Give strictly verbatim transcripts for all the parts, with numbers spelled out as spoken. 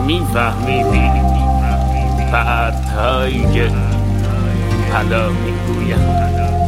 میفهمیدی پرتایی که حالا میگویم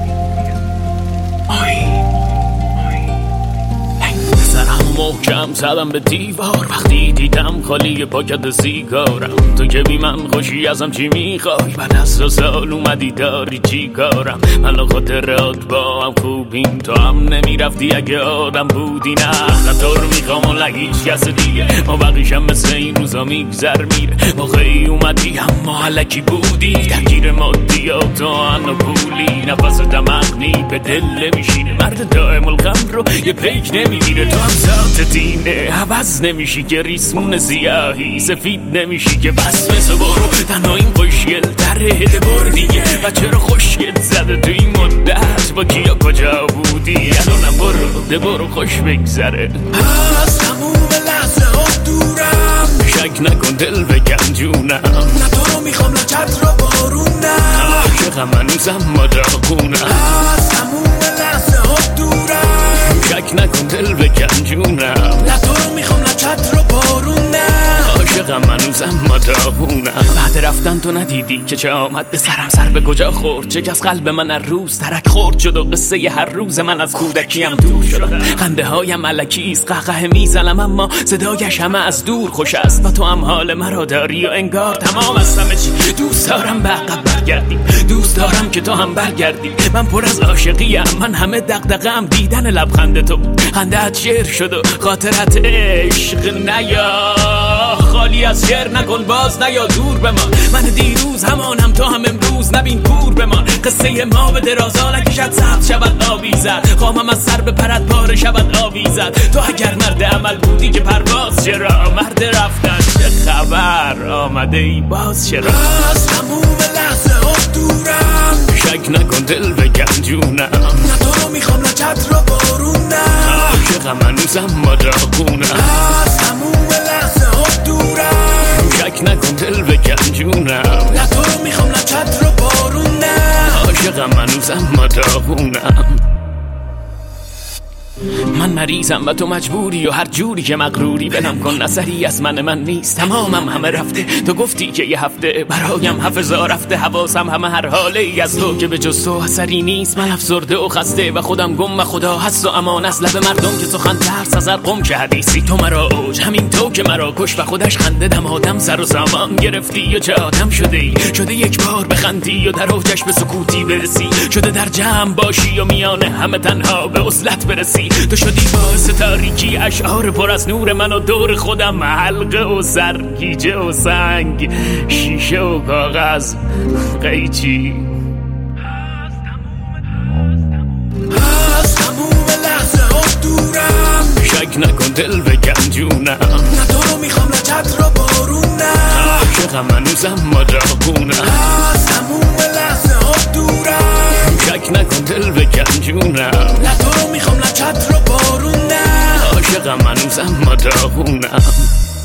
محکم زدم به دیوار وقتی دیدم خالی پاکت سیگارم. تو که بی من خوشی ازم چی میخوای؟ بعد از دو سال اومدی داری چی کارم؟ من خاطرات با هم خوبیم، تو هم نمیرفتی اگه آدم بودی. نه نه تو رو میخوام و لگیش کس دیگه، ما بقیشم مثل این روزا میگذر میره. موقعی اومدی اما علکی بودی، درگیر مادیات و انا پولی. نفس دمغنی به دل نمیشینه، مرد دائم الغم رو یه پیک نمیگیره. تو هم تینه عوض نمیشی که ریسمون سیاهی سفید نمیشی که بس مثل برو تنها این خوشگل در هده بر دیگه. و چرا خوشگل زده تو این مدت با کیا کجا بودی؟ الانم برو ده برو خوش بگذره از تموم لحظه ها دورم، شک نکن دل بکن جونم. نه تو رو میخوام نه چتر و بارونم، عاشقم هنوزم ما داغونم. از تموم لحظه ها دورم، شک نکن دل بکن جونم. نه تو رو میخوام نه چتر و بارونم، عاشقم هنوزم ما داغونم. بعد رفتن تو ندیدی که چه آمد به سرم؟ سر به کجا خورد؟ چه کس قلب من هر روز ترک خورد شد و قصه ی هر روز من از کودکیم دور شدم. خنده هایم الکیست قهقه میزنم اما صدایش همه از دور خوش است. و تو هم حال مرا داری و انگار تمام از همه چی. دوست دارم به عقب برگردیم، دوست دارم که تو هم برگردی. من پر از عاشقیم، من همه دغدغه‌ام دیدن لبخند تو. خنده‌ات شعر شد و خاطرت عشق نیا خالی از شعر نکن باز نیا دور به ما. من دیروز همانم تو هم امروز نبین کور به ما. قصه ما به درازا نکشد سبز شود آویزد، خواهم از سر به پرد پاره شود آویزد. تو اگر مرد عمل بودی که پرواز چرا؟ مرد رفتن چه خبر؟ آمده ای باز چرا؟ از تموم لحظه ها دورم، شک نکن دل بکن جونم. نه تو رو میخوام نه چتر و بارونم، عاشقم هنوزم ما داغونم. از تموم لحظه ها دورم، شک نکن دل بکن جونم. نه تو رو میخوام نه چتر و بارونم، عاشقم هنوزم ما داغونم. من مریضم و تو مجبوری و هر جوری که مغروری بنم کن. اثری از من من نیست، تمامم همه رفته. تو گفتی که یه هفته برایم حفظا رفته، حواسم همه هر حاله ای از تو که به جز تو اثری نیست. من افسرده و خسته و خودم گم و خدا هست و امان از لب مردم که سخن ترس از هر قم که حدیثی. تو مرا اوج همین تو که مرا کش و خودش خنده دم آدم سر و سامان گرفتی. و چه آدم شده ای شده یک بار بخندی و در اوجش به سکوتی برسی. شده در جمع باشی و میان همه تنها به عزلت برسی. تو شدی باعث تاریکی اشعار پر از نور من و دور خودم حلقه و سرگیجه و سنگ شیشه و کاغذ قیچی. از تموم لحظه ها دورم، شک نکن دل بکن جونم. نه تو رو میخوام نه چتر و بارونم، عاشقم هنوزم ما داغونم. از تموم لحظه ها دورم، شک نکن دل بکن جونم. نه تو رو میخوام نه چتر و بارونم، عاشقم هنوزم ما داغونم.